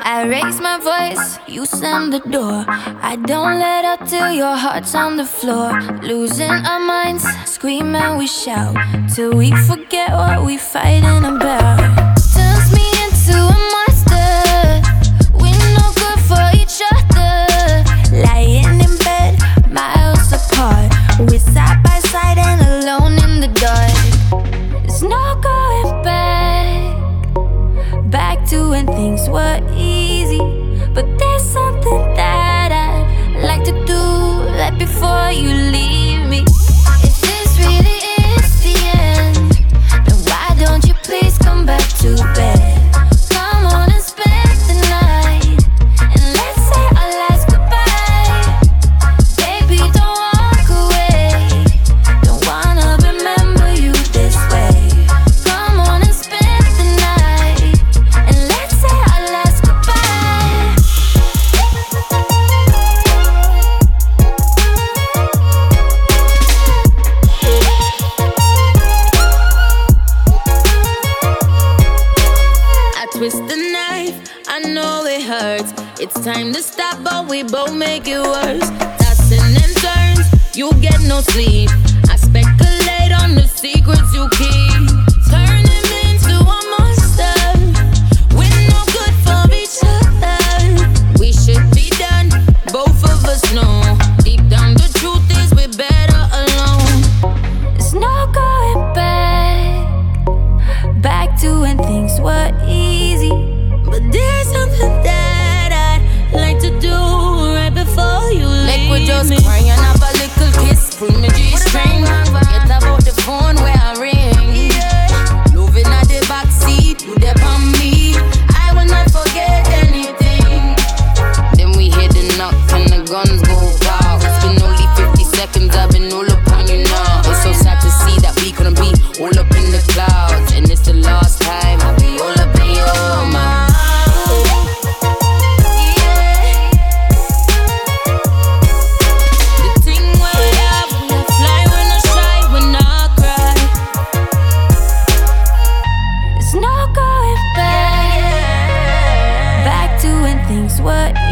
I raise my voice, you slam the door. I don't let up till your heart's on the floor. Losing our minds, scream and we shout, till we forget what we fighting about. Turns me into a monster. We're no good for each other. Lying in bed, miles apart. We're side by side and alone in the dark. There's no going back to when things were easy. But there's something that I'd like to do right before you leave me. If this really is the end, then why don't you please come back to bed? Come on and spend the night, and let's say our last goodbye. Baby, don't walk away. Don't wanna remember you this way. Come on and spend the night, and let's say our last goodbye. I twist the knife, I know it hurts. It's time to stop, but we both make it worse. Tossing and turns, you get no sleep. I speculate on the secrets you keep. Turning me into a monster. We're no good for each other. We should be done, both of us know. Deep down the truth is we're better alone. There's no going back to when things were easy. But there's something that I'd like to do right before you leave. Make we just cry and have a little kiss. Pull me G-string. Forget about the phone where I ring. Loving at the backseat, you there on me. I will not forget anything. Then we hear the knock and the guns go off. It's been only 50 seconds, I've been all up on you now. It's so sad to see that we couldn't be all up in the clouds. And it's the last time I'll be all up in your mind. The thing where we have, we fly when I shine, when I cry. There's no going back to when things were